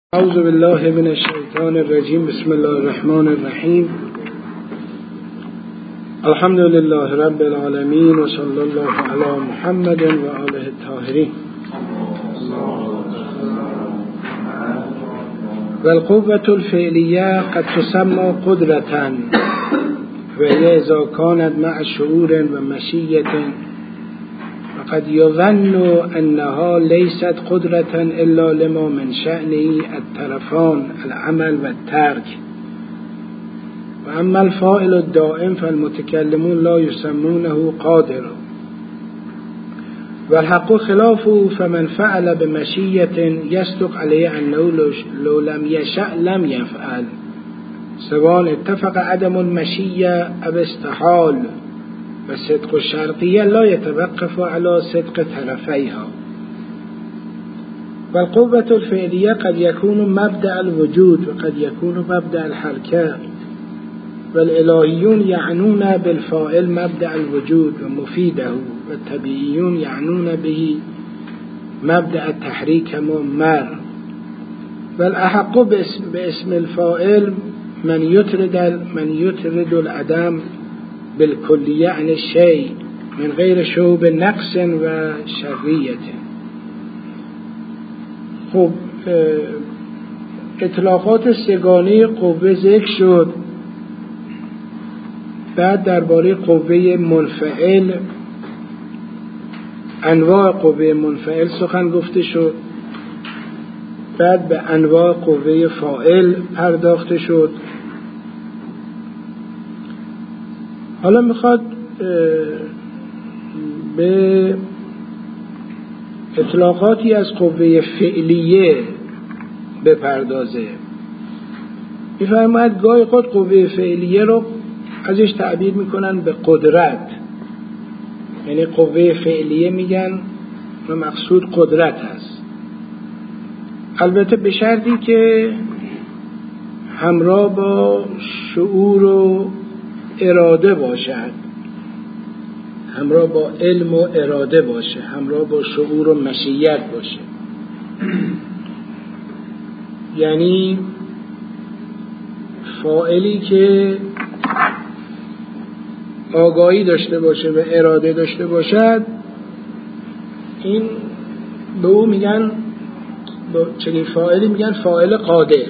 اعوذ بالله من الشیطان الرجیم. بسم الله الرحمن الرحیم. الحمد لله رب العالمین و صلی الله علی محمد و آله الطاهرین. و القوة الفعلیه قد تسمى قدرة و هي اذا كانت مع شعور و مشیة قد يظن أنها ليست قدرة إلا لما من شأنه الطرفان العمل والترك. وأما الفاعل الدائم فالمتكلمون لا يسمونه قادرا والحق خلافه، فمن فعل بمشية يصدق عليه أنه لو لم يشأ لم يفعل، سواء اتفق عدم المشية أو استحال. و صدق الشرطیه لا يتوقف على صدق طرفیها. و القوة الفعلیه قد يكون مبدأ الوجود و قد يكون مبدأ الحركة. و الالهیون یعنون بالفاعل مبدأ الوجود و مفیده، و الطبیعیون یعنون به مبدأ التحریک كما مر. و الاحق باسم الفاعل من يطرد العدم بالکلیه عن الشیء من غیر شوب نقص و شریعت. خب اطلاقات سگانه قوه ذکر شد. بعد درباره قوه منفعل، انواع قوه منفعل سخن گفته شد. بعد به انواع قوه فاعل پرداخته شد. حالا میخواد به اطلاقاتی از قوه فعلیه بپردازه. میفرماید گاهی خود قوه فعلیه رو ازش تعبیر میکنن به قدرت، یعنی قوه فعلیه میگن و مقصود قدرت هست، البته به شرطی که همراه با شعور و اراده باشد، همراه با علم و اراده باشه، همراه با شعور و مشیت باشه. یعنی فاعلی که آگاهی داشته باشه و اراده داشته باشد، این به او میگن، با چنین فاعلی میگن فاعل قادر.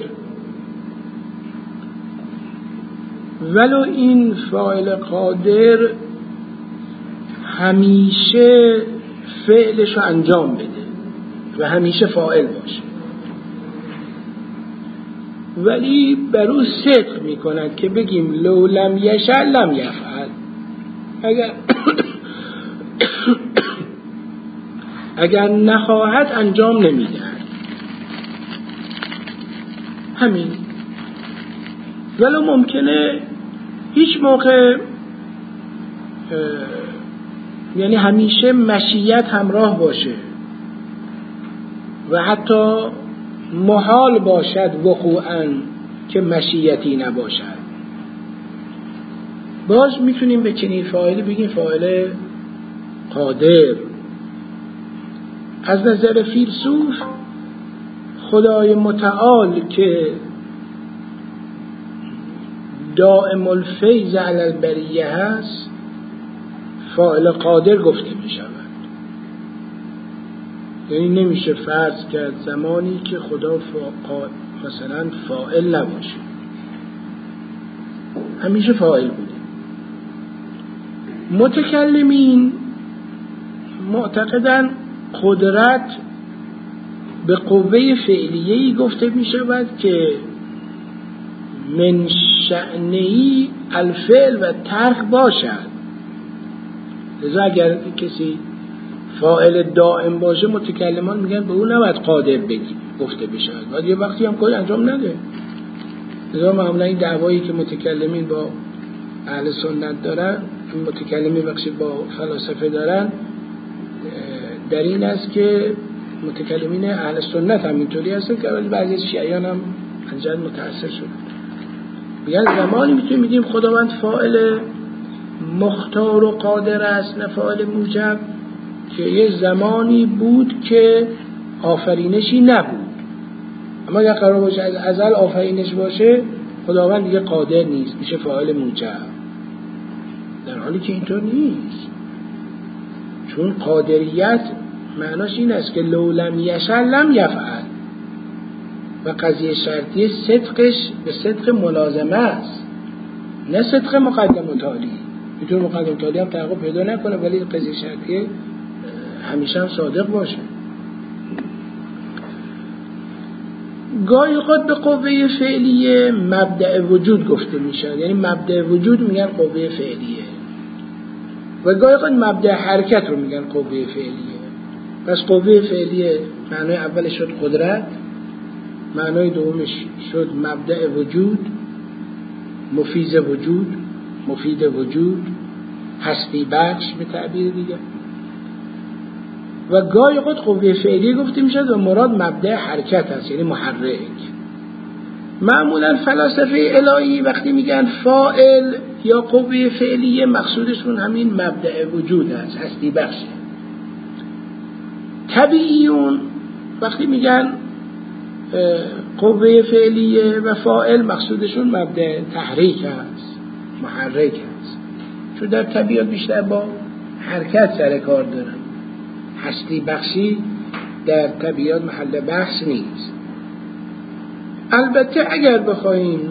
ولو این فاعل قادر همیشه فعلش رو انجام بده و همیشه فاعل باشه، ولی بر او صدق میکنند که بگیم لو لم یشأ لم یفعل. اگر نخواهد انجام نمیده. همین. ولو ممکنه هیچ موقع، یعنی همیشه مشیت همراه باشه و حتی محال باشد وقوعاً که مشیتی نباشد، باز میتونیم به چنین فاعلی بگیم فاعل قادر. از نظر فیلسوف خدای متعال که دائم الفیض علی البریه هست فاعل قادر گفته می شود. یعنی نمیشه فرض کرد زمانی که خدا مثلا فاعل نباشه، همیشه فاعل بوده. متکلمین معتقدن قدرت به قوه فعلیه‌ای گفته می شود که من شأنه‌ای الفعل و ترک باشد. لذا اگر کسی فاعل دائم باشه متکلمان میگن به اون نباید قادر بگی گفته بشه، باید یه وقتی هم کاری انجام نده. لذا معمولا این دعوایی که متکلمین با اهل سنت دارن، متکلمین بخشی با فلاسفه دارن، در این است که متکلمین اهل سنت هم اینطوری هستن که بعضی از شیعیان هم انجام متأثر شدن. میگن زمانی میتونیم بگیم خداوند فاعل مختار و قادر است، نه فاعل موجب، که یه زمانی بود که آفرینشی نبود اما اگر قرار باشه از ازل آفرینش باشه، خداوند دیگه قادر نیست، میشه فاعل موجب، در حالی که اینطور نیست. چون قادریت معناش این است که لو لم یشاء لم یفعل، و قضیه شرطی صدقش به صدق ملازمه است، نه صدق مقدم و تالی. اینطور مقدم و تالی هم تحقق پیدا نکنه، ولی قضیه شرطی همیشه هم صادق باشه. گاهی خود به قوه فعلیه مبدأ وجود گفته میشه، یعنی مبدأ وجود میگن قوه فعلیه، و گاهی خود مبدأ حرکت رو میگن قوه فعلیه. پس قوه فعلیه معنای اولش شد قدرت، معنای دومش شد مبدأ وجود، مفیز وجود، مفید وجود، هستی بخش به تعبیر دیگه. و گاهی خود قوه فعلیه گفته میشه و مراد مبدأ حرکت هست، یعنی محرک. معمولا فلاسفه الهی وقتی میگن فاعل یا قوه فعلیه مقصودشون همین مبدأ وجود هست، هستی بخشه. طبیعیون وقتی میگن قوه فعلیه و فاعل مقصودشون مبدأ تحریک هست، محرک هست، چون در طبیعت بیشتر با حرکت سر کار دارن. هستی بخشی در طبیعت محل بحث نیست. البته اگر بخوایم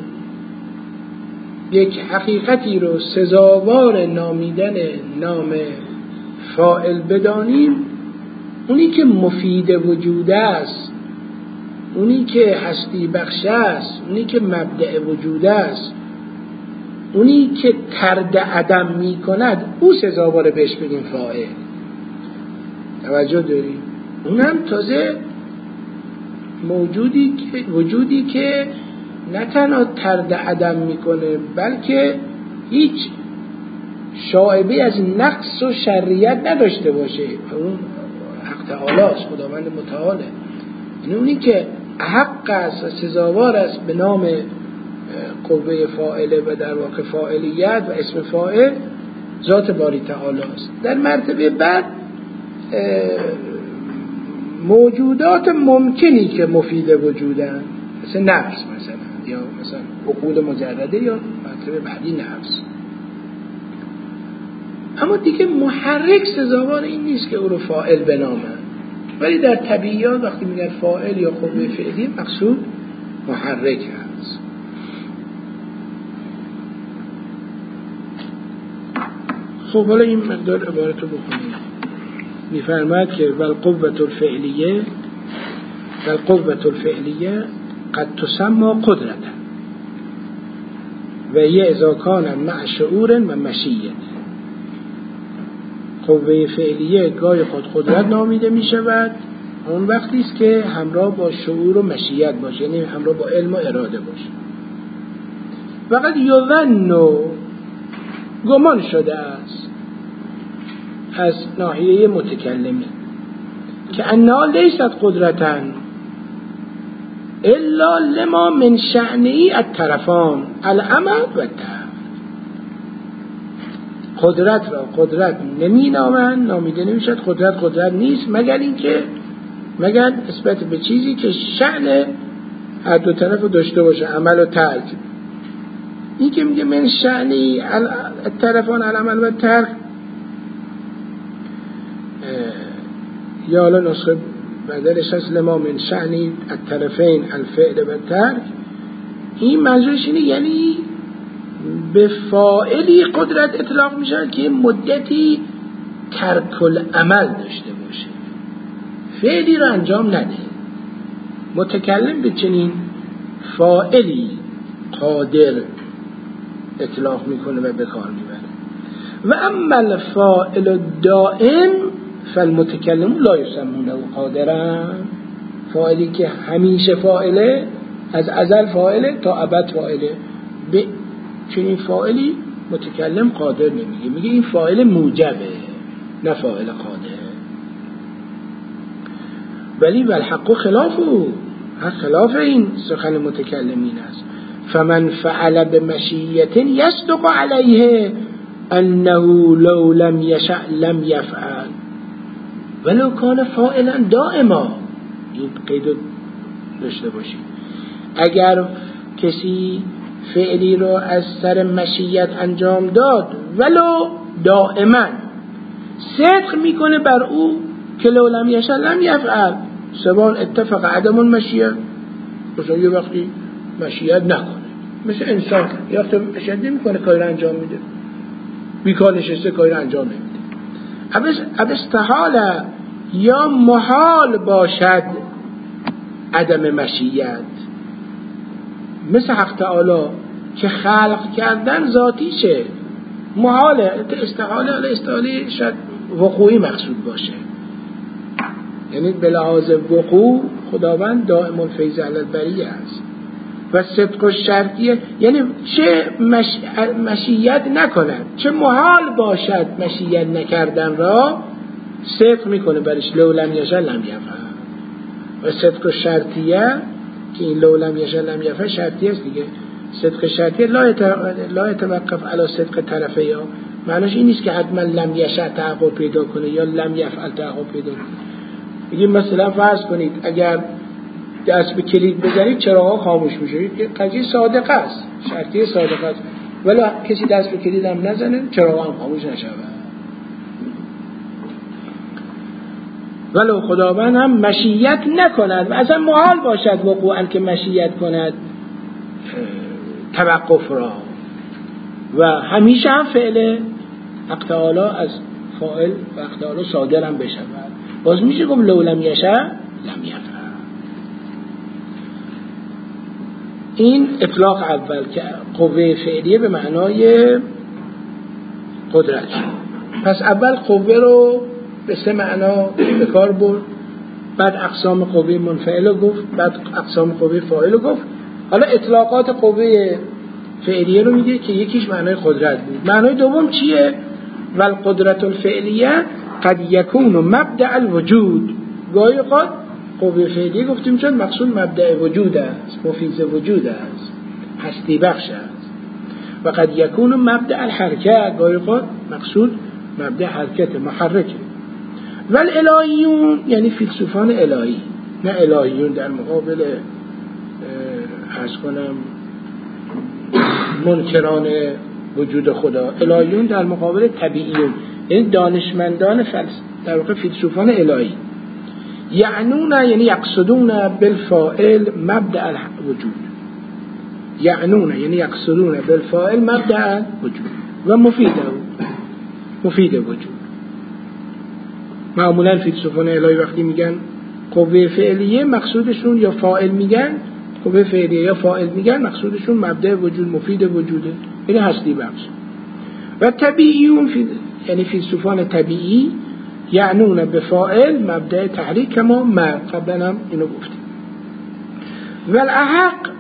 یک حقیقتی رو سزاوار نامیدن نام فاعل بدانیم، اونی که مفید وجود است، اونی که هستی بخش است، اونی که مبدأ وجود است، اونی که ترد عدم می کند، او سزاوار بهش بگیم فاعل. توجه داریم؟ اونم تازه وجودی که نه تنها ترد عدم میکنه، بلکه هیچ شائبه از نقص و شریعت نداشته باشه. اون حق تعالی است، خداوند متعاله. یعنی اونی که حق است و سزاوار است به نام قوه فاعله و در واقع فاعلیت و اسم فاعل ذات باری تعالی است. در مرتبه بعد موجودات ممکنی که مفید وجودن، مثل نفس مثلا، یا مثلا عقول مجرده، یا مرتبه بعدی نفس. اما دیگه محرک سزاوار این نیست که او رو فاعل بنامن، ولی در طبیعیات وقتی میگن فاعل یا قوه فعلی مقصود محرک هست. خب حالا این مقدار عبارت رو بخونیم. میفرماید که والقوة الفعلیه قد تسمى قدرة و هي اذا كان مع شعور و مشیت. قوه فعلیه گاهی خود قدرت نامیده می شود اون وقتی است که همراه با شعور و مشیت باشه، یعنی همراه با علم و اراده باشه. وقد یظن، گمان شده است از ناحیه متکلمی که انها لیست قدرتا الا لما من شأنه الطرفان العمل و الترک. قدرت را قدرت نمی نامند، نامیده نمی شد، قدرت نیست مگر نسبت به چیزی که شأن هر دو طرف رو داشته باشه، عمل و ترک. این که میگه من شأنه الطرفان العمل و الترک، یا حالا نسخه بدلش هست لما من شأنی الطرفین الفعل و الترک، این منظورش اینه یعنی به فاعلی قدرت اطلاق میشه که مدتی ترک العمل داشته باشه، فعلی رو انجام نده. متکلم به چنین فاعلی قادر اطلاق میکنه و به کار میبره. و اما الفاعل الدائم فالمتکلم لا یسمونه قادرا. فاعلی که همیشه فاعله، از ازل فاعله تا ابد فاعله، به چنین فاعلی متکلم قادر نمیگه، میگه این فاعل موجبه نه فاعل قادر. ولی والحق خلافه، حق خلاف این سخن متکلمین است. فمن فعل بمشیت یصدق علیه انه لو لم یشأ لم یفعل ولو کان فاعلا دائما. این قید داشته باشید. اگر کسی فعلی رو از سر مشیت انجام داد ولو دائما صدق میکنه بر او که لو لم یشأ لم یفعل سواء اتفق عدم المشیت. مثلا یه وقتی مشیت نکنه، مثل انسان یه وقتی مشیت نمیکنه کاری رو انجام میده، بیکار نشسته کاری رو انجام نمیده. ابستحال یا محال باشد عدم مشیت، مثل حق تعالی که خلق کردن ذاتیشه محاله. استحاله شاید وقوعی مقصود باشه، یعنی به لحاظ وقوع خداوند دائم الفیض علی البریه است. و صدق و شرطیه یعنی چه مشیت نکند، چه محال باشد مشیت نکردن را صدق میکنه برش لو لم یشأ لم یفعل. و صدق و شرطیه که این لو لم یشأ لم یفعل شرطیه است دیگه. صدق شرطیه لا يتوقف علی صدق طرفیها، معناش این نیست که حتما لم یشأ تحقق پیدا کنه یا لم یفعل تحقق پیدا کنه. بگیم مثلا فرض کنید اگر دست به کلید بزنید چراغ‌ها خاموش میشه، یه قضیه صادقه است، شرطیه صادقه است، ولی کسی دست به کلید هم نزنه چراغ‌ها هم خاموش نشود. ولو خداوند هم مشیت نکند و اصلا محال باشد وقوعاً که مشیت کند توقف را، و همیشه هم فعل حق تعالی از فاعل و حق تعالی صادر هم بشود. باز میشه گفت لو لم یشأ لم یفعل. این اطلاق اول که قوه فعلیه به معنای قدرت. پس اول قوه رو به سه معنا به کار برد، بعد اقسام قوه منفعل رو گفت، بعد اقسام قوه فاعل رو گفت. حالا اطلاقات قوه فعلیه رو میگه که یکیش معنای قدرت بود. معنای دوم چیه؟ والقدرت الفعلیه قد یکون مبدأ الوجود. گاهی اوقات قوه فعلیه گفتیم چون مقصود مبدأ وجود است، مفیز وجود است، هستی بخش است. و قد یکون مبدأ الحرکت، گاهی اوقات مقصود مبدأ حرکت محرکه. والالهیون یعنی فیلسوفان الهی، نه الهیون در مقابل عرض کنم منکران وجود خدا. الهیون در مقابل طبیعیون، یعنی دانشمندان در واقع فیلسوفان الهی. یعنون یعنی یقصدون بالفاعل مبدأ الوجود، یعنون یعنی یقصدون بالفاعل مبدأ الوجود و مفید وجود. معمولا فیلسوفان الهی وقتی میگن قوه فعلیه مقصودشون یا فاعل میگن، قوه فعلیه یا فاعل میگن مقصودشون مبدأ وجود، مفید وجوده، یعنی هستی بخش. و طبیعیون یعنی فیلسوفان طبیعی یعنون به فاعل مبدأ تحریک کما ما قبلا هم اینو گفتیم. والاحق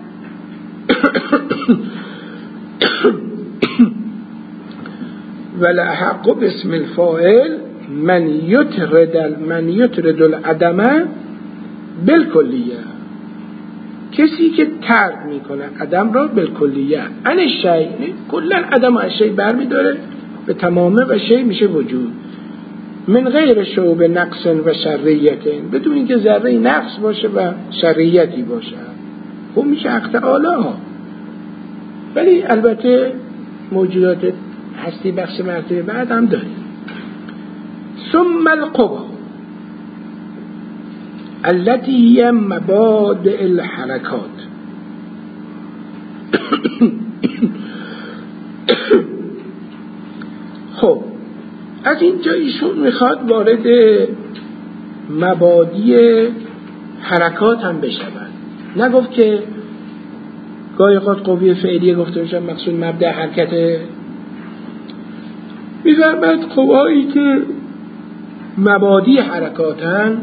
والاحق باسم الفاعل من یطرد العدم بالکلیه، کسی که ترک میکنه عدم را بالکلیه ان الشیء، کلا عدم از شیء برمیداره به تمامه و شیء میشه وجود. من غیر شعوب نقص و شریت، بدون اینکه ذره نقص باشه و شریتی باشه، خب میشه حق تعالی. ولی البته موجودات هستی بخش مرتبه بعد هم داریم. ثم القوا التي هي مبادئ الحركات. خب از اینجا ایشون میخواد وارد مبادی حرکات هم بشود. نگفت که گاهی اوقات قوه فعلیه گفته میشه مقصود مبدأ حرکت، میفرماید قوایی که مبادی حرکاتن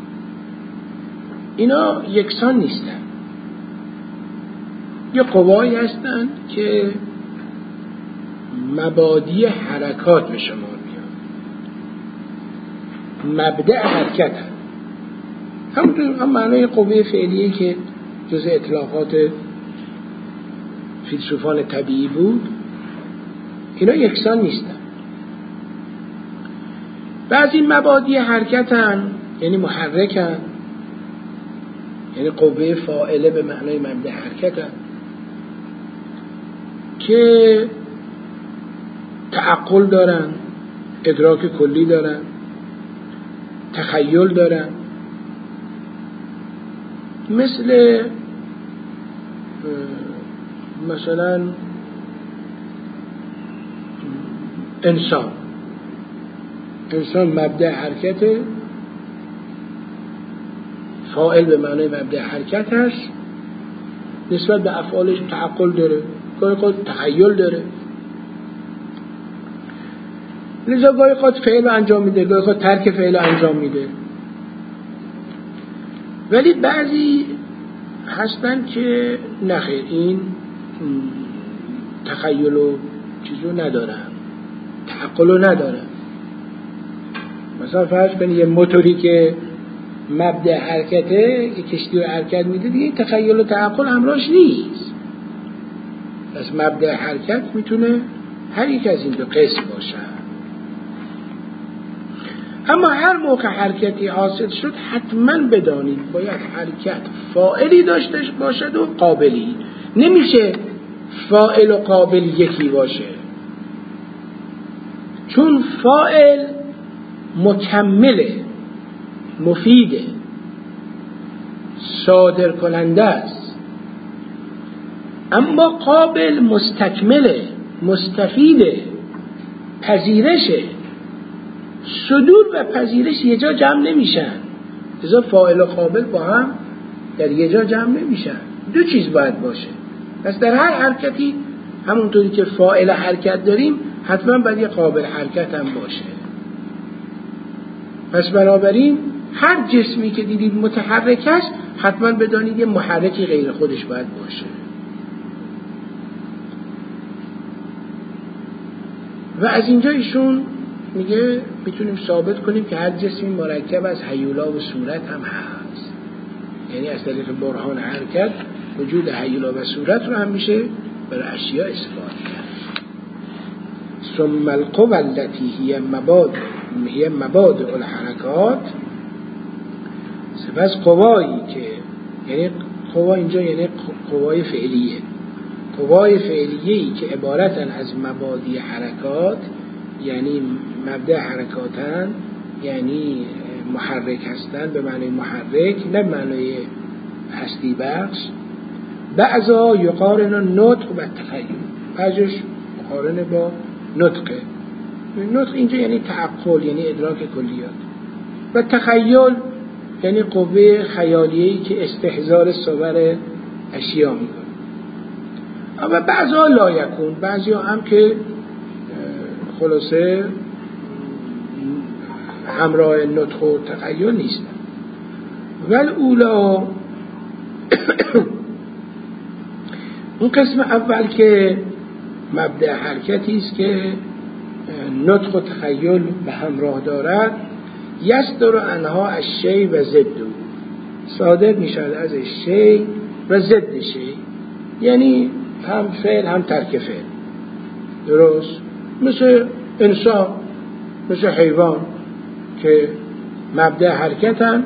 اینا یکسان نیستن. یه قوایی هستن که مبادی حرکات به شما میاد، مبدأ حرکت هم معنای قوه فعلیه که جز اطلاقات فیلسوفان طبیعی بود. اینا یکسان نیستن. بعضی مبادی حرکتن یعنی محرکن، یعنی قوه فاعله به معنای مبدأ حرکت هست که تعقل دارن، ادراک کلی دارن، تخیل دارن، مثلا انسان مبدأ حرکت، فاعل به معنای مبدأ حرکت هست، نسبت به افعالش تعقل داره، گاهی خود تخیل داره، لذا گاهی خود فعل انجام میده، گاهی خود ترک فعل انجام میده. ولی بعضی هستن که نخیر، این تخیل و چیزو ندارن، تعقلو ندارن. مثلا فرض کنید یه موتوری که مبدأ حرکته، یه کشتی رو حرکت میده، دیگه تخیل و تعقل همراهش نیست. پس مبدأ حرکت میتونه هر یک از این دو قسم باشه. اما هر موقع حرکتی حاصل شد حتما بدانید باید حرکت فاعلی داشته باشد و قابلی. نمیشه فاعل و قابل یکی باشه، چون فاعل مکمله، مفیده، صادر کننده است، اما قابل مستکمله، مستفیده، پذیرشه. صدور و پذیرش یه جا جمع نمیشن، لذا فاعل و قابل با هم در یه جا جمع نمیشن، دو چیز باید باشه. پس در هر حرکتی همونطوری که فاعل حرکت داریم حتما باید یه قابل حرکت هم باشه. پس بنابراین هر جسمی که دیدید متحرک است حتما بدانید یه محرکی غیر خودش باید باشه. و از اینجا ایشون میگه میتونیم ثابت کنیم که هر جسمی مرکب از هیولا و صورت هم هست، یعنی از طریق برهان حرکت وجود هیولا و صورت رو هم میشه برای اشیاء اثبات کرد. ثم القوى التي هي مبادئ الحرکات، سپس قوایی که، یعنی قوا اینجا یعنی قوای فعلیه، قوای فعلیه‌ای که عبارتن از مبادی حرکات، یعنی مبدأ حرکاتن، یعنی محرک هستن به معنی محرک، نه به معنی هستی بخش. بعضا یقارن النطق و تخیل، بعضش مقارنه با نطقه. نطق اینجا یعنی تعقل، یعنی ادراک کلیات، و تخیل یعنی قوه خیالیه‌ای که استحضار صور اشیا میکنه. اما بعضا لا یکون، بعضی هم که خلاصه همراه نطق و تخیل نیستن. ول اولا اون قسم اول که مبدأ حرکتی است که نطق و تخیل به همراه دارد، یصدر عنها الشیء و ضده، صادر میشد از شیء و ضد شیء، یعنی هم فعل هم ترک فعل. درست؟ مثل انسان، مثل حیوان که مبدأ حرکت هم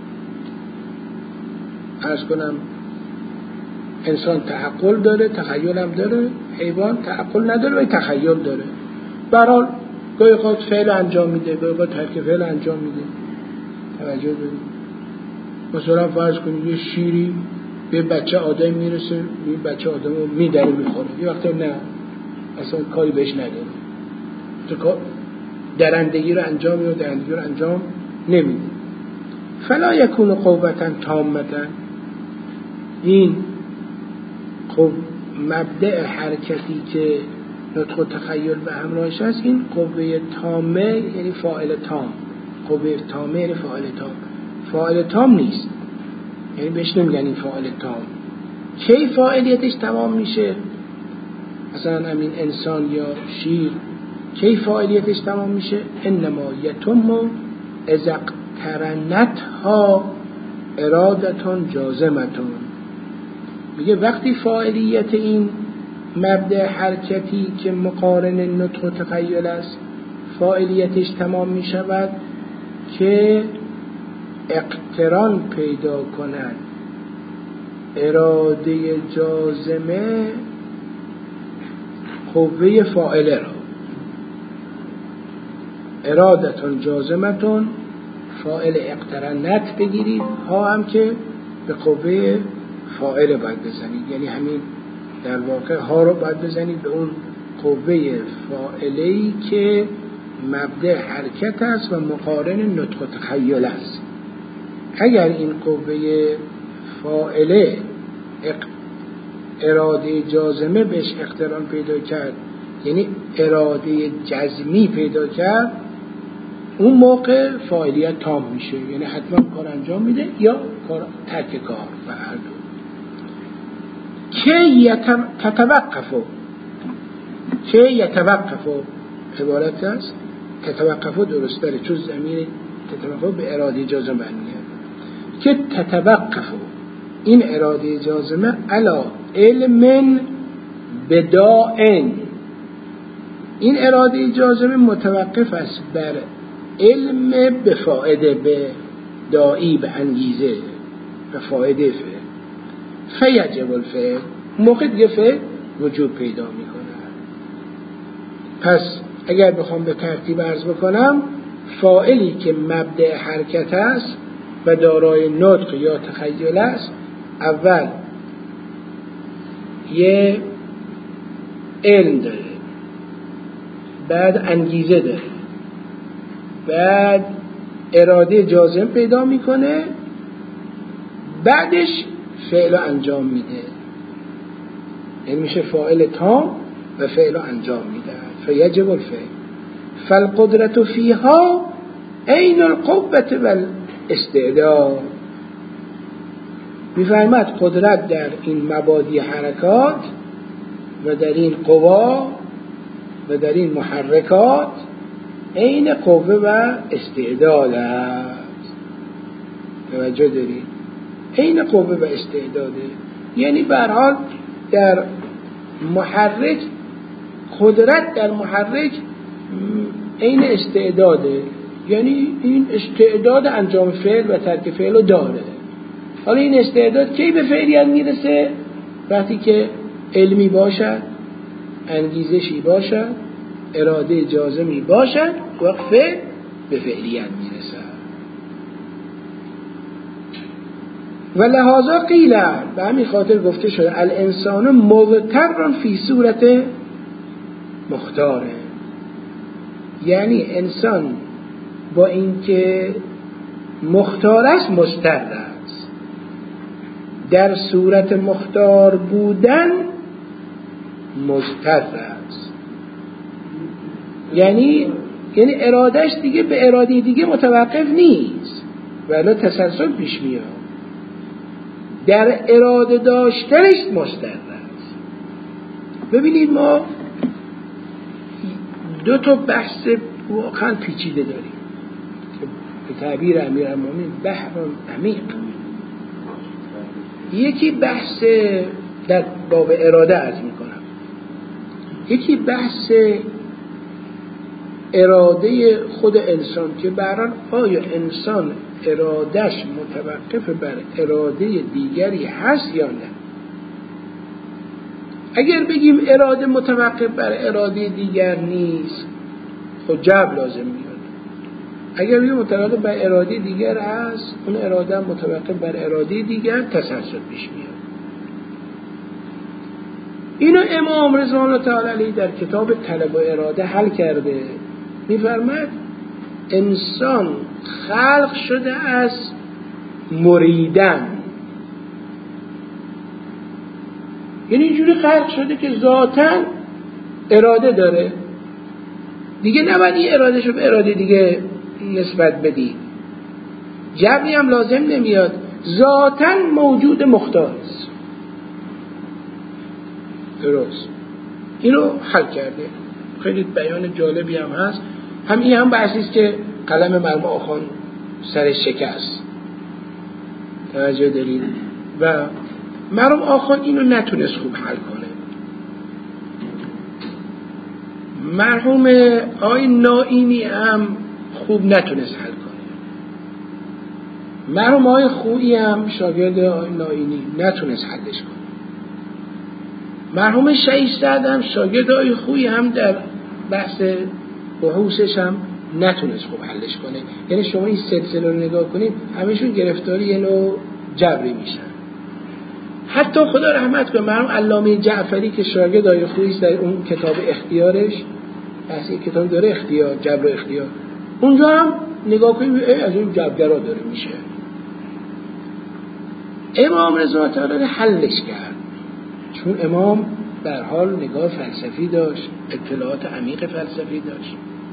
عرض کنم انسان تعقل داره، تخیل هم داره، حیوان تعقل نداره و تخیل داره. برحال گاهی خود فعل انجام میده، گاهی خود ترک فعل انجام میده. توجه بدید. مثلا فرض کنید یه شیری به بچه آدم میرسه، این بچه آدم رو میدره میخوره، یه وقتا نه، اصلا کاری بهش نداره، درندگی رو انجام میده، درندگی رو انجام نمیده. فلا یکون قوتا تامتا، این خب مبدأ حرکتی که نطق و تخیل به همراهش هست، این قوه تامه یعنی فاعل تام، قوه تامه یعنی فاعل تام، فاعل تام نیست، یعنی بهش نمیگن این فاعل تام. کی فاعلیتش تمام میشه؟ مثلا همین انسان یا شیر کی فاعلیتش تمام میشه؟ انما یتم اذا اقترنتها ارادتون جازمتون، میگه وقتی فاعلیت این مبدأ حرکتی که مقارن نطق و تخیل است فاعلیتش تمام می شود که اقتران پیدا کند اراده جازمه قوه فاعله را، ارادتون جازمتون فاعل اقترنت بگیرید، ها هم که به قوه فاعله باید بزنید، یعنی همین در واقع ها رو باید بزنید به اون قوه فاعله‌ای که مبدأ حرکت است و مقارن نطق و تخیل است. اگر این قوه فاعله اراده جازمه بهش اقتران پیدا کرد، یعنی اراده جزمی پیدا کرد، اون موقع فاعلیت تام میشه، یعنی حتما کار انجام میده یا کار ترک کار و هر دو. که یتوقفو عبارت است، تتوقفو درست داره چون ضمیر تتوقفو به اراده جازم برمیگرده. که تتوقفو این اراده جازمه علا علم بدائن، این اراده جازمه متوقف است بر علم به فائده، به داعی، به انگیزه، به فائده فعل. فیجب الفعل، موقع دیگه فعل وجود پیدا میکنه. پس اگر بخوام به ترتیب عرض بکنم، فاعلی که مبدأ حرکت است و دارای نطق یا تخیل است، اول یه علم داره، بعد انگیزه داره، بعد اراده جازم پیدا میکنه، بعدش فعل انجام میده، یعنی میشه فاعل تام و فعل انجام میده. فیجب الفعل فالقدرت فیها عین القوة والاستعداد. میفرماد قدرت در این مبادی حرکات و در این قوا و در این محرکات عین قوه و استعداد است. توجه دارید؟ عین قوه و استعداده، یعنی به هر حال در محرک، قدرت در محرک عین استعداده، یعنی این استعداد انجام فعل و ترک فعل رو داره. حالا این استعداد کی به فعلیت میرسه؟ وقتی که علمی باشد، انگیزشی باشد، اراده جازمی باشد، وقت فعل به فعلیت میرسه. و لحاظا قیل، به همین خاطر گفته شده الانسان مضطر فی صورت مختاره، یعنی انسان با اینکه مختار است مضطر است، در صورت مختار بودن مضطر است، یعنی ارادهش دیگه به اراده دیگه متوقف نیست ولی تسلسل پیش میاد، در اراده داشتنش مضطر است. ببینید ما دو تا بحث واقعا پیچیده داریم، به تعبیر امیرالمومنین بحر عمیق. یکی بحث در باب اراده عرض میکنم، یکی بحث اراده خود انسان که برای آیا انسان ارادش متوقف بر اراده دیگری هست یا نه. اگر بگیم اراده متوقف بر اراده دیگر نیست، خب جبر لازم میاد. اگر بگیم متوقف بر اراده دیگر هست، اون اراده متوقف بر اراده دیگر تسلسل پیش میاد. اینو امام رضوان الله تعالی علیه در کتاب طلب و اراده حل کرده. میفرماد انسان خلق شده از مریدن، یعنی اینجوری خلق شده که ذاتاً اراده داره دیگه، نباید این ارادهشو به اراده دیگه نسبت بدی، جبری هم لازم نمیاد، ذاتاً موجود مختار است. درست، اینو حل کرده. خیلی بیان جالبی هم هست. این هم بحثیست که قلم مرحوم آخوان سرش شکست. توجه دارید؟ و مرحوم آخوان اینو نتونست خوب حل کنه. مرحوم آقای نائینی هم خوب نتونست حل کنه. مرحوم خویی هم شاگرد نائینی نتونست حلش کنه. مرحوم شهیدزاد هم شاگرد خویی هم در بحث بحوثش هم نتونست خوب حلش کنه. یعنی شما این سلسله رو نگاه کنید همشون گرفتاری یه نوع جبری میشن. حتی خدا رحمت کنه مرحوم علامه جعفری که شاگرد خویی است، در اون کتاب اختیارش بحث این کتاب داره، اختیار، جبر و اختیار، اونجا هم نگاه کنید از اون جبرا داره میشه. امام رضا تعالی حلش کرد، چون امام در حال نگاه فلسفی داشت، اطلاعات عمیق فلسفی داشت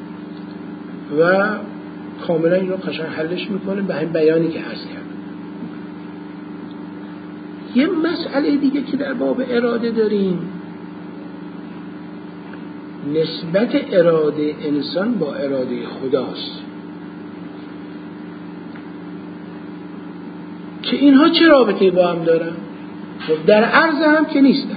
و کاملا این رو قشنگ حلش میکنه به همین بیانی که عرض کرد. یه مسئله دیگه که در باب اراده داریم، نسبت اراده انسان با اراده خداست که اینها چه رابطه با هم دارن؟ خب در عرض هم که نیستن،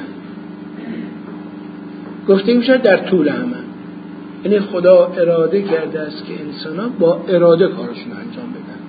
گفته میشه در طول هم. یعنی خدا اراده کرده است که انسان با اراده کارشون انجام بدن.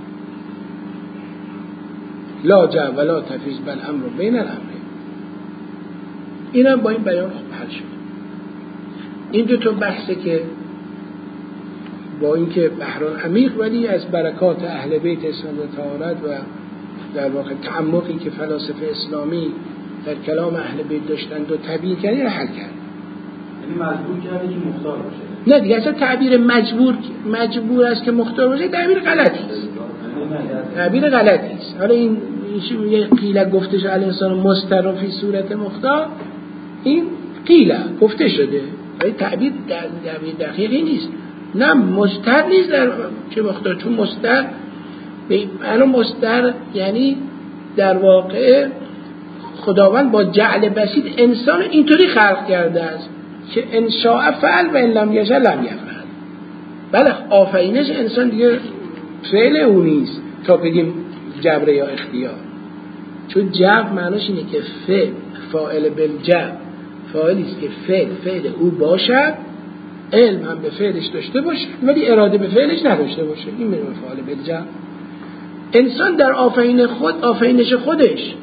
لا جا ولا تفیز بل امر بین الامرین. این هم با این بیان خوب حل شد. این دو تا بحثه که با اینکه بحران عمیق ولی از برکات اهل بیت اسلام و طهارت و در واقع تعمقی که فلاسفه اسلامی در کلام اهل بیت داشتند و تبیین کردن حل کرد. یعنی مجبور کرده که مختار باشه. نه دیگه اصلا تعبیر مجبور است که مختار باشه تعبیر غلطی است. تعبیر غلطی است. حالا این یه قیل گفته شده الانسان مضطر فی صورت مختار، این قیل گفته شده ولی تعبیر دقیقی نیست. نه مضطر نیست در چه مختار، چون مضطر الان مضطر یعنی در واقع خداوند با جعل بسیط انسان اینطوری خلق کرده است که ان شاء فعل و ان لم یشاء لم یفعل. بله آفرینش انسان دیگه فعل او نیست تا بگیم جبر یا اختیار، چون جبر معناش اینه که فاعل بالجبر فاعلی است که فعل او باشد، علم هم به فعلش داشته باشه ولی اراده به فعلش نداشته باشه. این میشه فاعل بالجبر. انسان در آفرینش خودش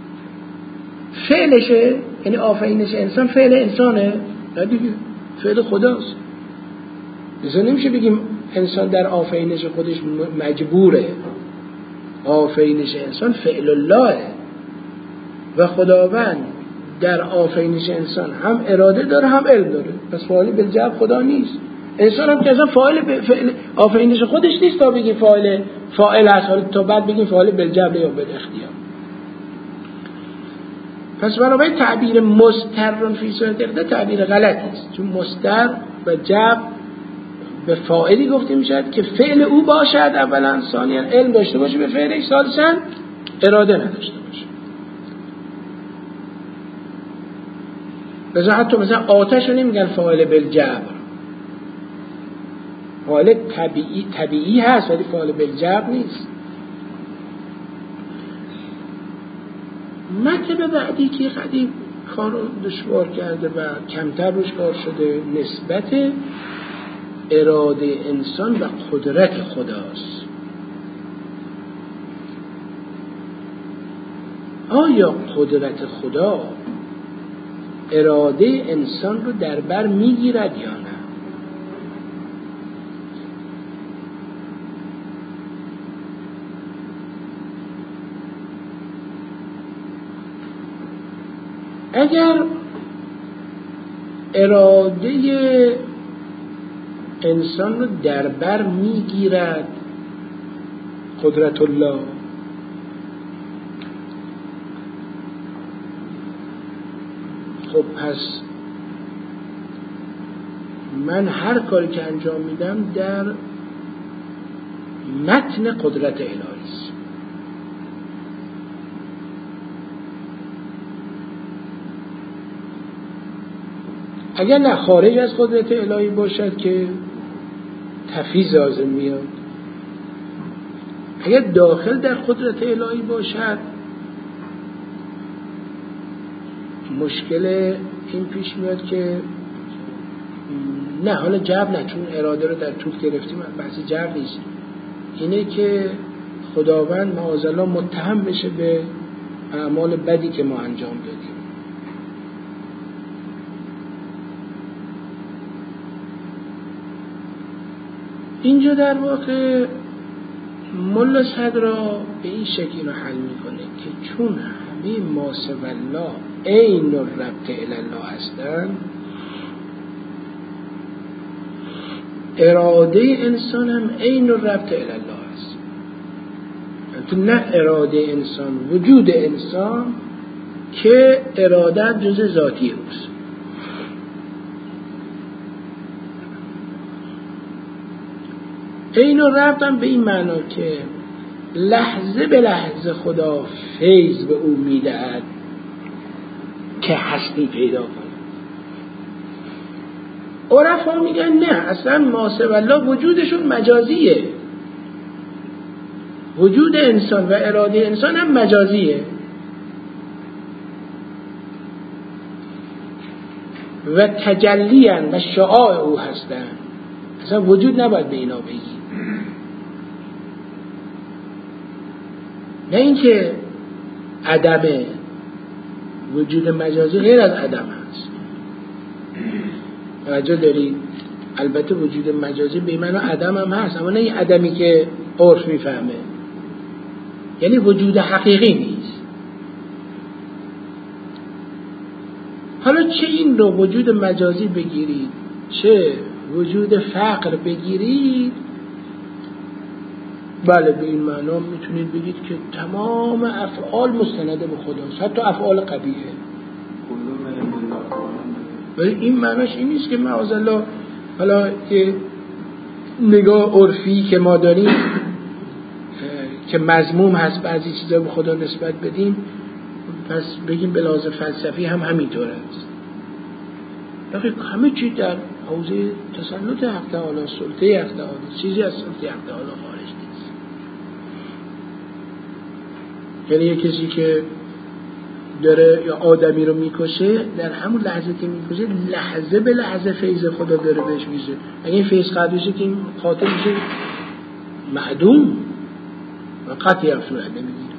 فعلشه، یعنی آفرینش انسان فعل انسانه؟ نه دیگه، فعل خداست. لذا نمیشه بگیم انسان در آفرینش خودش مجبوره. آفرینش انسان فعل الله و خداوند در آفرینش انسان هم اراده داره هم علم داره، پس فاعل بالجبر خدا نیست. انسان هم که اصلا فاعل آفرینش خودش نیست تا بگیم فاعل هست، تا بعد بگیم فاعل بالجبر یا بالاختیار. پس بنابراین تعبیر مضطر فی صورت اختیار تعبیر غلطی است، چون مضطر و جبر به فاعلی گفته میشد که فعل او باشد اولا، ثانیا علم داشته باشه به فعلش، ثالثا اراده نداشته باشه. مثلا حتی مثلا آتش رو نمیگن فاعل بالجبر، فاعل طبیعی هست ولی فاعل بالجبر نیست. مطلب بعدی که خیلی کار دشوار کرده و کمتر روش کار شده نسبت اراده انسان و قدرت خداست. آیا قدرت خدا اراده انسان رو در بر میگیرد یا نه؟ اگر اراده انسان رو در بر میگیرد قدرت الله، خب پس من هر کاری که انجام میدم در متن قدرت الهی است. اگر نه خارج از قدرت الهی باشد که تفیض لازم میاد، اگر داخل در قدرت الهی باشد مشکل این پیش میاد که نه حالا جبر نه، چون اراده رو در طول گرفتیم بحث جبر نیست، اینه که خداوند معاذالله متهم بشه به اعمال بدی که ما انجام دادیم. اینجا در واقع ملا صدرا به این شکل رو حل میکنه که چون همه ما سوی الله عین الربط الی الله هستن، اراده انسان هم عین الربط الی الله هست. نه اراده انسان، وجود انسان که اراده جز ذاتی اوست. عین الربط هم به این معنا که لحظه به لحظه خدا فیض به او میدهد که هستی پیدا کنه. عرفا میگن نه، اصلا ما سوی الله وجودشون مجازیه، وجود انسان و اراده انسان هم مجازیه و تجلیان و شعاع او هستن. اصلا وجود نباید به اینا بگی. نه اینکه عدم وجود مجازی غیر از عدم هست. توجه دارید؟ البته وجود مجازی به معنی عدم هم هست، اما نه این عدمی که عرف میفهمه، یعنی وجود حقیقی نیست. حالا چه این رو وجود مجازی بگیرید، چه وجود فقر بگیرید، بله به این معنا میتونید بگید که تمام افعال مستنده به خداست، حتی افعال قبیحه. ولی این معناش این نیست که معاذالله حالا یه نگاه عرفی که ما داریم که مذموم هست بعضی چیزا به خدا نسبت بدیم، پس بگیم به لحاظ فلسفی هم همینطور است. بلکه همه چی در حوزه تسلط حق تعالی، سلطه حق تعالی، چیزی از سلطه حق تعالی خارج نیست. یعنی یک کسی که داره یا آدمی رو میکشه، در همون لحظه که میکشه لحظه به لحظه فیض خدا داره بهش میشه. اگه این فیض قطع بشه که این قاتل میشه معدوم و قطعی هم صورت نمیگیره.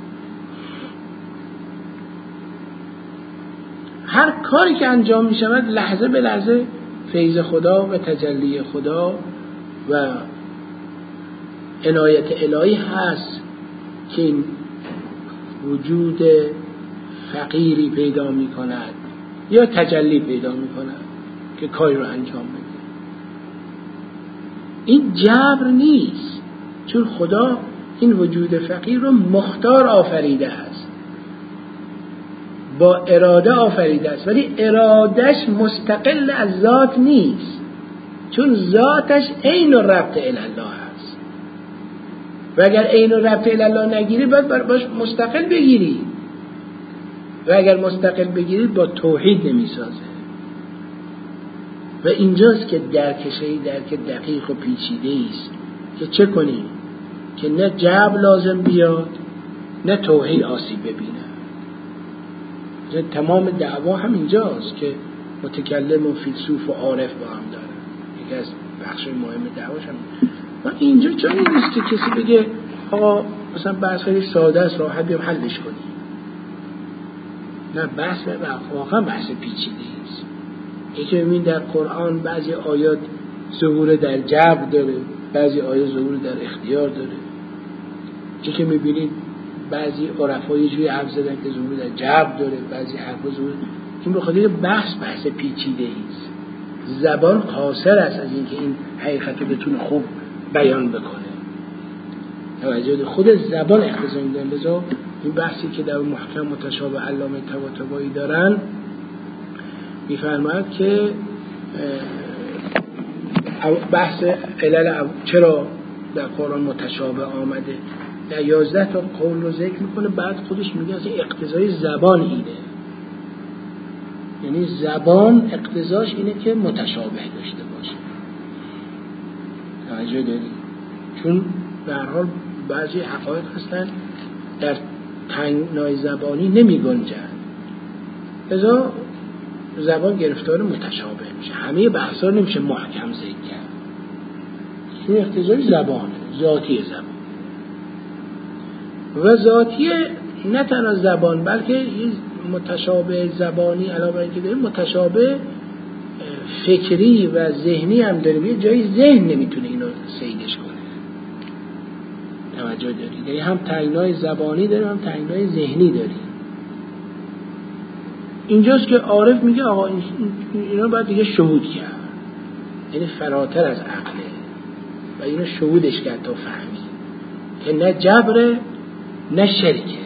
هر کاری که انجام میشود لحظه به لحظه فیض خدا و تجلی خدا و عنایت الهی هست که این وجود فقیری پیدا می کند یا تجلی پیدا می کند که کاری رو انجام بده. این جبر نیست، چون خدا این وجود فقیر رو مختار آفریده است، با اراده آفریده است، ولی ارادش مستقل از ذات نیست، چون ذاتش عین الربط الی الله است. و اگر عین الربط الی الله نگیری باید باش مستقل بگیری، و اگر مستقل بگیری با توحید نمیسازه. و اینجاست که درکشهی درک دقیق و پیچیده است که چه کنی که نه جبر لازم بیاد نه توحید آسیب ببینه. تمام دعوا هم اینجاست که متکلم و فیلسوف و عارف با هم داره. یکی از بخش مهم دعواش هم و اینجا جایی نیست که کسی بگه آقا مثلا بحث خیلی ساده است راحت بیام حلش کنی. نه، بحث واقعا بحث پیچیده است. یکی ببین در قرآن بعضی آیات ظهور در جبر داره، بعضی آیات ظهور در اختیار داره. چه که میبینید بعضی عرفا یه جوری حرف زدن که ظهور در جبر داره، بعضی حرفا ظهور. این به خاطر بحث پیچیده است. زبان قاصر است از اینکه این حقیقت رو بتونه خوب بیان بکنه. توجه خود زبان اقتضا می‌داره. لذا این بحثی که در محکم متشابه علامه طباطبایی دارن میفرماید که بحث علل چرا در قرآن متشابه آمده، در 11 تا قول رو ذکر میکنه، بعد خودش میگه از اقتضای زبان اینه، یعنی زبان اقتضاش اینه که متشابه داشته باشه. توجه دارید؟ چون به هر حال بعضی حقایق هستن در تنگنای زبانی نمی گنجن، لذا زبان گرفتار متشابه میشه. همه بحثا نمیشه محکم ذکر کرد، چون اقتضای زبانه، ذاتی زبان. و ذاتی نه تنها زبان بلکه متشابه زبانی علاوه بر اینکه داریم متشابه فکری و ذهنی هم داریم. یه جایی ذهن نمیتونه اینو سیدش کنه. توجه دارید؟ یعنی هم تعیین‌های زبانی داریم هم تعیین‌های ذهنی داریم. اینجاست که عارف میگه آقا اینا باید دیگه شهود کرد، یعنی فراتر از عقله و اینو شهودش کرد تا فهمی که نه جبره نه شرکه.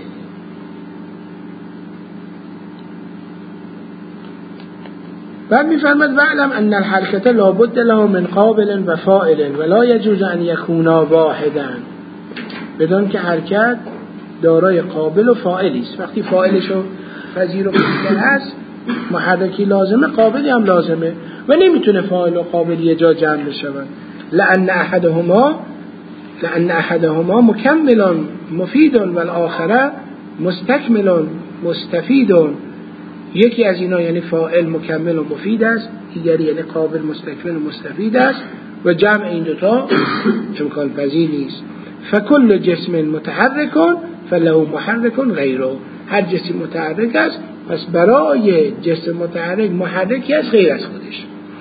بعد میفرماد وعلم ان الحرکت لابد له من قابل و فاعل ولا يجوز ان يكونا واحدا، بدون که حرکت دارای قابل و فاعلی است. وقتی فاعلشو پذیرفته هست محرکی لازمه، قابلی هم لازمه و نمیتونه فاعل و قابل یه جا جمع بشوند. لأن احدهما مکمل مفید والآخر مستکمل مستفید. یکی از اینا یعنی فاعل مکمل و مفید است، دیگری یعنی قابل مستکمل و مستفید است و جمع این دوتا امکان پذیر نیست. فکل جسم متحرک فله محرک غیره، هر جسم متحرک است پس برای جسم متحرک محرکی است غیر از خودش.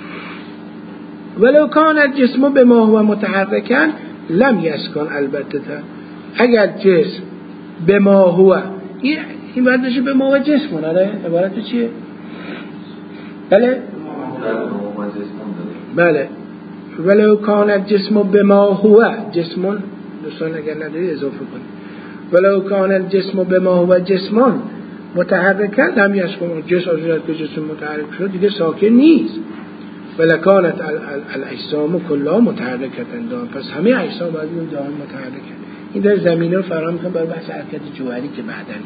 ولو کان الجسم بما هو متحرکا لم یسکن البته، اگر جسم بما هو این برداشت به ما و جسمون عبارت چیه؟ بله ولو کان الجسم بما هو جسمون، دوستان اگر نداری اضافه کنید، ولو کان الجسم بما هو جسمون متحرکا لم یسکن، جسم از که جسم متحرک شد دیگه ساکن نیست. ولکانت الاجسام کلها متحرکتا دائم، پس همه اجسام باید دائم متحرکن. این در زمینه رو فراهم می‌کنه برای بحث حرکت جوهری که بعداً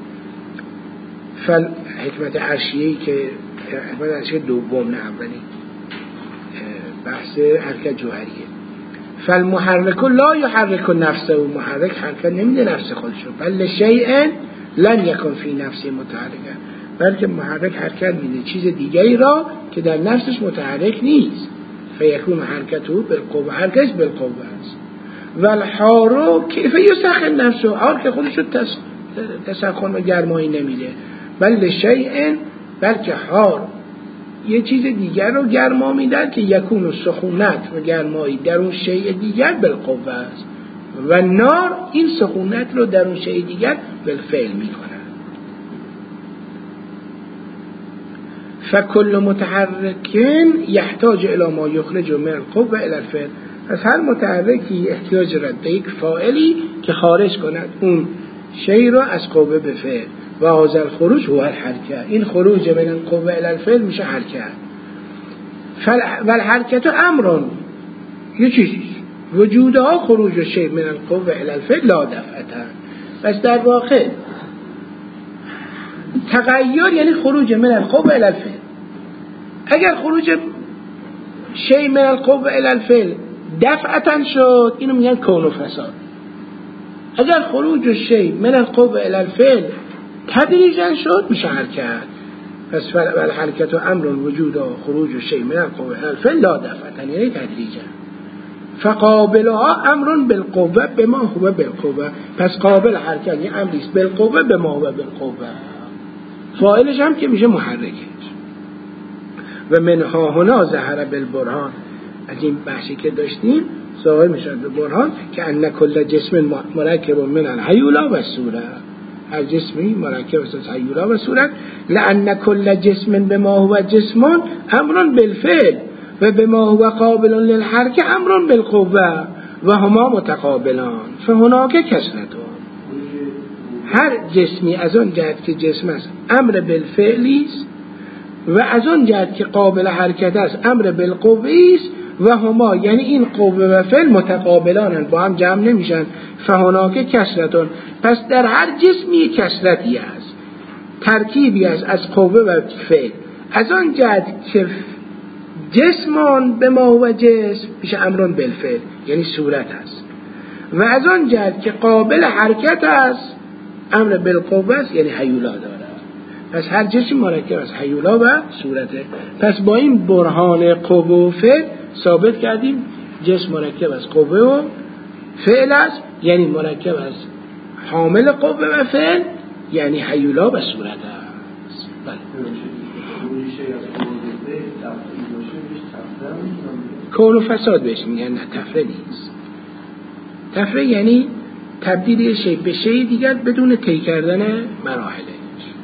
حکمت عرشیه‌ای که حکمت عرشیه دوم نه اولی بحث حرکت جوهریه. فالمحرک لا يحرك نفسه، محرک حرکت نمیده نفس خودشو، بل شیء لن یکن فی نفسه متحرکا، بلکه محرک حرکت میده چیز دیگری را که در نفسش متحرک نیست. فیکون حرکته بالقوه، حرکت بالقوه است. والحار کیف یسخن نفسه، حار که خودشو تسخن و گرمایی نمیده، بل شیء، بلکه حار یه چیز دیگر رو گرما میدن که یکون و سخونت و گرمایی در اون شیء دیگر بالقوه است و نار این سخونت رو در اون شیء دیگر بالفعل میکنه. فکل متحرک یحتاج الی ما یخرج من القوه الی الفعل، پس هر متحرکی احتیاج دارد به یک فاعلی که خارج کند اون شیء رو از قوه به فعل. و هذا الخروج هو الحرکت، این خروج من القوه الی الفعل میشه حرکت. والحرکت امرون، یه چیزی وجودها خروج شیء من القوه الی الفعل لا دفعتا، پس در واقع تغییر یعنی خروج من القوه الی الفعل. اگر خروج شیء من القوه الی الفعل دفعتا شد اینو میگن کون و فساد. اگر خروج شیء من القوه الی الفعل تدریجا شد میشه حرکت. پس والحرکت امر وجود خروج شیء من القوه الی الفعل لا دفعتا یعنی تدریجا. فقابلها امر بالقوه بما هو بالقوه، پس قابل حرکت یعنی امری است بالقوه بما هو بالقوه، فاعلش هم که میشه محرکش. و منها هنا ظهر بالبرهان، از این بحثی که داشتیم ظاهر میشه به برهان که ان کل جسم مرکب من الهیولا و صورت، هر جسمی مرکب است از هیولا و صورت. لان کل جسم بما هو جسم امر بالفعل و بما هو قابل للحرکه امر بالقوه و هما متقابلان فهناک کسرتون. هر جسمی از آن جهت که جسم است امر بالفعلی است و از آن جهت که قابل حرکت است امر بالقوه است و هما یعنی این قوه و فعل متقابلانن، با هم جمع نمیشن. فهناک کسرتون، پس در هر جسمی کسرتی است، ترکیبی است از قوه و فعل. از آن جهت که جسمان به ما و جسم میشه امرون بالفعل یعنی صورت است و از آن جهت که قابل حرکت است امر بالقوه است یعنی هیولا داره. پس هر جسم مرکب از هیولا و صورته. پس با این برهان قوه و فعل ثابت کردیم جسم مرکب از قوه و فعل است، یعنی مرکب از حامل قوه و فعل یعنی هیولا و صورت است. بله. کون و فساد بهش میگن. نه تفره نیست. تفره یعنی تبدیل یه شی به شی دیگر بدون طی کردن مراحلش.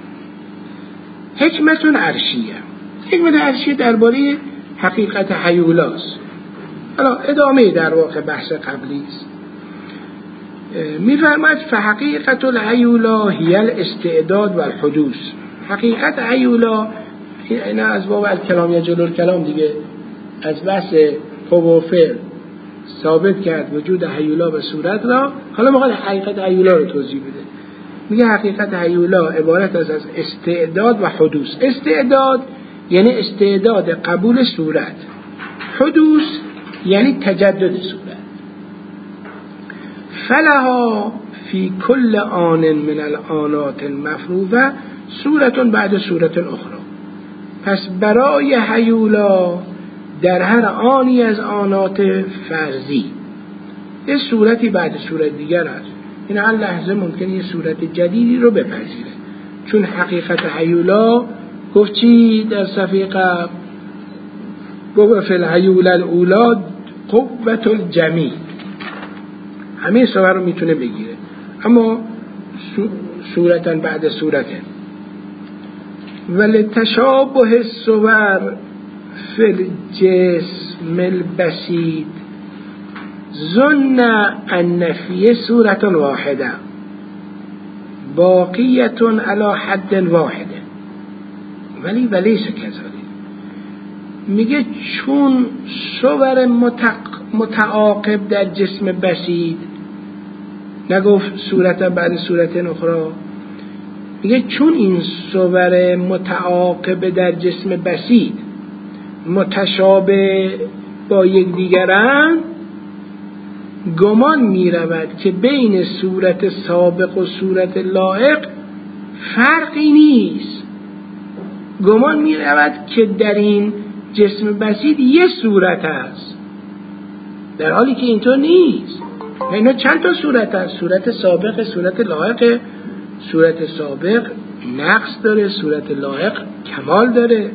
حکمت عرشیه. حکمت عرشیه درباره حقیقت هیولاست. حالا ادامه در واقع بحث قبلی است. می‌فرماید فحقیقت الهیولا هی الاستعداد و الحدوث. حقیقت هیولا اینا از باب الکلام یا جلو الکلام دیگه از بحث قوه و فعل ثابت کرد وجود هیولا و صورت را. حالا میخواد حقیقت هیولا رو توضیح بده. میگه حقیقت هیولا عبارت از استعداد و حدوث. استعداد یعنی استعداد قبول صورت. حدوث یعنی تجدد صورت. فلها فی کل آن من الآنات المفروضه صورت بعد صورت اخرى. پس برای هیولا در هر آنی از آنات فرضی یه صورتی بعد صورت دیگر است. این هر لحظه ممکنه یه صورت جدیدی رو بپذیره. چون حقیقت هیولا گفت چی در صفحه قبل؟ گفت فی الهیولا الاولا قوة الجمیع. همه صور رو میتونه بگیره اما صورتا بعد صورته. ولی تشابه الصور فی الجسم البسیط ظن ان فی صورت واحده باقیت علی حد واحده ولیس کذالک. میگه چون صور متعاقب در جسم بسیط، نگفت صورت بعد صورت اخرى، میگه چون این صور متعاقب در جسم بسیط متشابه با یک دیگرند، گمان می رود که بین صورت سابق و صورت لایق فرقی نیست. گمان می رود که در این جسم بسیط یه صورت است، در حالی که اینطور نیست. اینا چند تا صورت هست؟ صورت سابق، صورت لایق. صورت سابق نقص داره، صورت لایق کمال داره.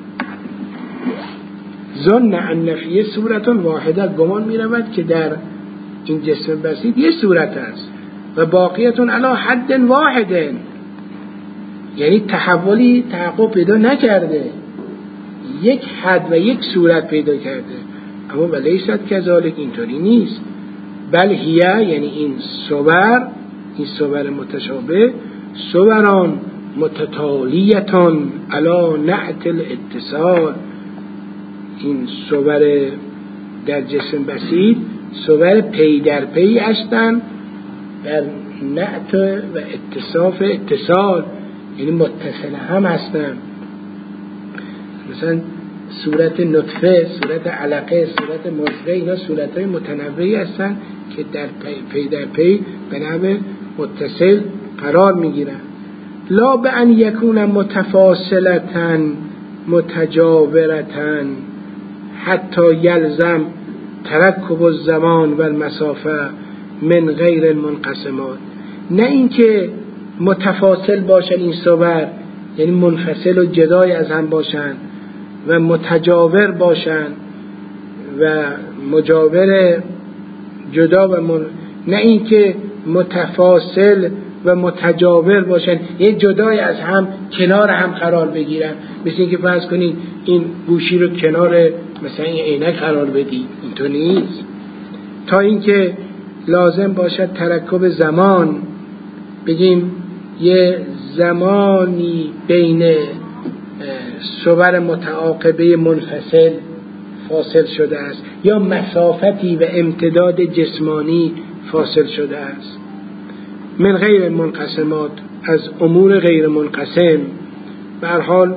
ظن ان فی صورت واحده، گمان می رود که در این جسم بسیط یه صورت است و باقیتون علی حد واحد، یعنی تحولی تحقق پیدا نکرده، یک حد و یک صورت پیدا کرده. اما ولیست کذالک، اینطوری نیست. بل هیه، یعنی این صور متشابه، صوران متتالیتان علی نعت الاتصال. این صور در جسم بسیط صور پی در پی هستند در نعت و اتصال، یعنی متصل هم هستند. مثلا صورت نطفه، صورت علقه، صورت مضغه، اینا صورت‌های متنوعی هستند که در پی در پی به نحو متصل قرار می‌گیرند. لا به ان یکون متفاصلتن متجاورتن حتی یلزم ترکب الزمان و المسافه من غیر المنقسمات. نه اینکه متفاصل باشن این صور، یعنی منفصل و جدای از هم باشن، و متجاور باشن و مجاور جدا و نه اینکه متفاصل و متجاور باشن، یه جدای از هم کنار هم قرار بگیرن. مثل اینکه فرض کنید این گوشی رو کنار مثلا این عینک قرار بدی، اینطور نیست. تا اینکه لازم باشد ترکب زمان، بگیم یه زمانی بین صور متعاقبه منفصل فاصل شده است، یا مسافتی و امتداد جسمانی فاصل شده است. من غیر منقسمات، از امور غیر منقسم. به هر حال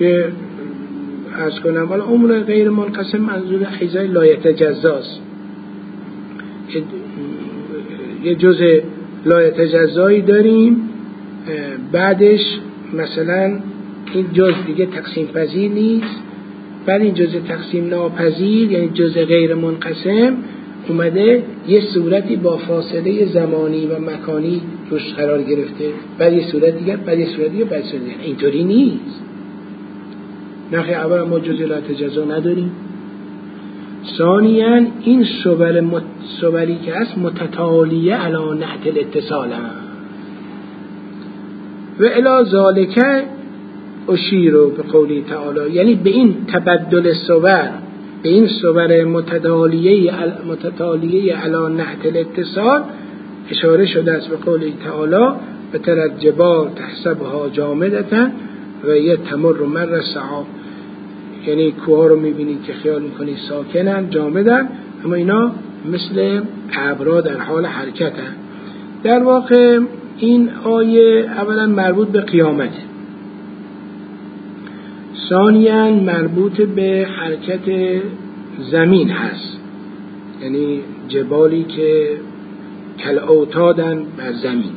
عرض کنم ولی امور غیر منقسم منظور حیزه لایتجزاست. یه جزء لایتجزایی داریم، بعدش مثلا این جزء دیگه تقسیم پذیر نیست، بعد این جزء تقسیم ناپذیر یعنی جزء غیر منقسم اومده یه صورتی با فاصله زمانی و مکانی روش قرار گرفته، بعد یه صورت دیگه، بعد یه صورت دیگه، بعد صورت دیگه. اینطوری نیست. نخی اولا ما جزئیات جزا نداریم، ثانیاً این صبری که هست متتالیه علی نحت الاتصال هم و الی ذالک اشیر به قولی تعالی، یعنی به این تبدل صبر، به این صبر متتالیه علی نحت الاتصال اشاره شده است به قولی تعالی به تر جبال تحسبها جامدة و یه تمر مر سحاب، یعنی کوها رو میبینید که خیال میکنید ساکنن جامدن، اما اینا مثل ابرها در حال حرکتن. در واقع این آیه اولا مربوط به قیامته، ثانیاً مربوط به حرکت زمین هست، یعنی جبالی که کالاوتادن بر زمین.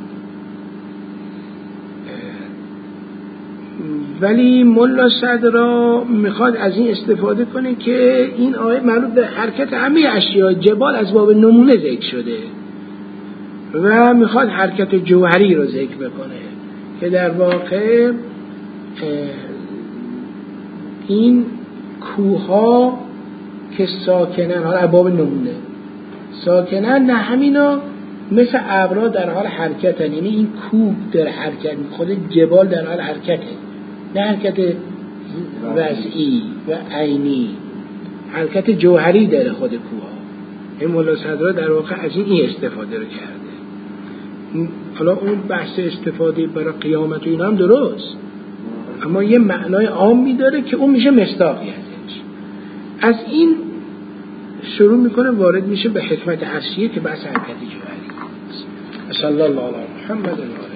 ولی ملا صدرا میخواد از این استفاده کنه که این آیه مربوط به حرکت همه اشیاء، جبال از باب نمونه ذکر شده و میخواد حرکت جوهری رو ذکر بکنه که در واقع این کوها که ساکنن، حالا باب نمونه ساکنن، نه همینا مثل ابرها در حال حرکتن، یعنی این کوه در حرکت، خود جبال در حال حرکته، نه حرکت وضعی و عینی، حرکت جوهری داره خود کوها. این مولا صدرا در واقع از این استفاده رو کرده. حالا اون بحث استفاده برای قیامت و اینا هم درست، اما یه معنای عامی داره که اون میشه مصداقی ازش. از این شروع میکنه وارد میشه به حکمت عرشیه که بحث حرکت جوهری. صلی الله علیه محمد.